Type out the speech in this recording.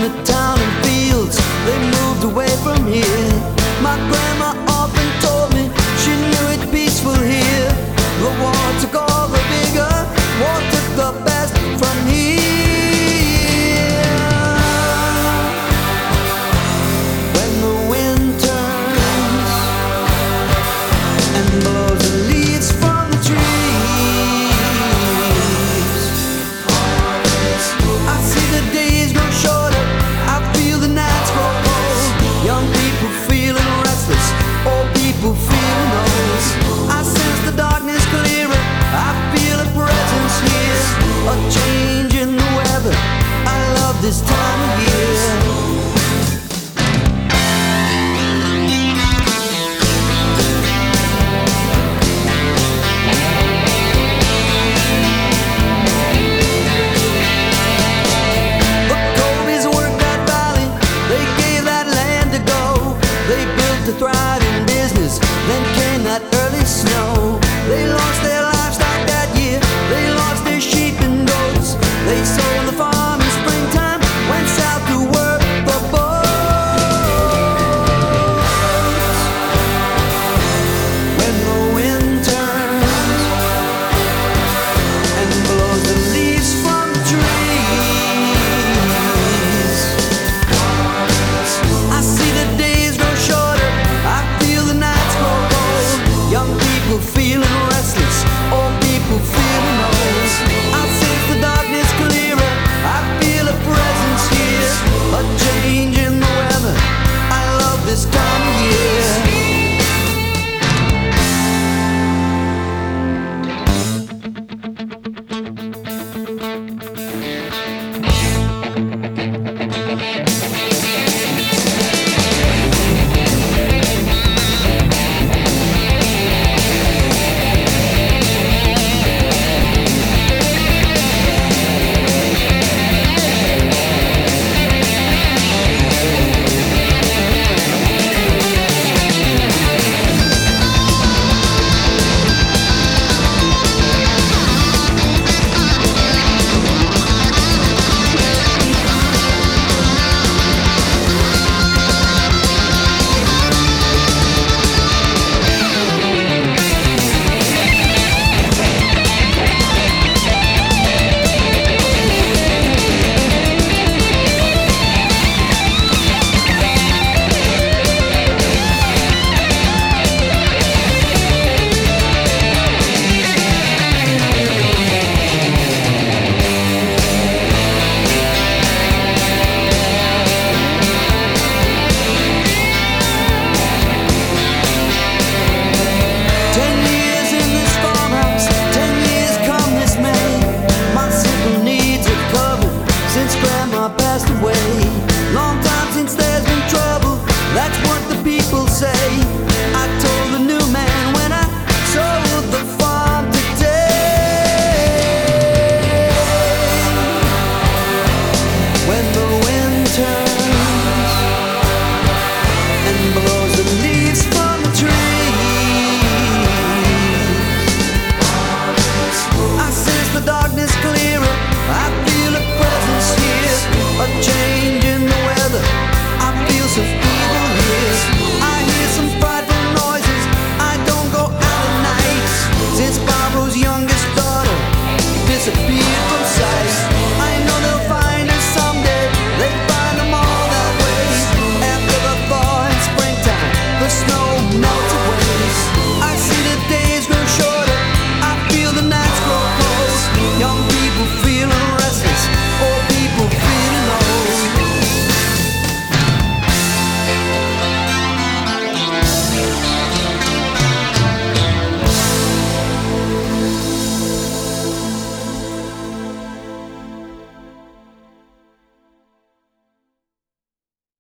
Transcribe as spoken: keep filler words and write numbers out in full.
the town and fields, they moved away from here. My grandma often told me she knew it peaceful here. The war took all the vigor, war took the best from here. When the wind turns and blows the leaves from the trees, I see the days grow shorter, I feel the nights grow cold. Young people feeling restless, old people feeling old. I sense the darkness clearer, I feel a presence here. A change in the weather, I love this time of year. To thrive in business, then came that early snow. They lost their livestock that year, they lost their sheep and goats. They sold the farm in springtime, went south to work the boats. When the wind turns and blows the leaves from the trees, I see the days grow shorter, I feel the nights grow cold. Young people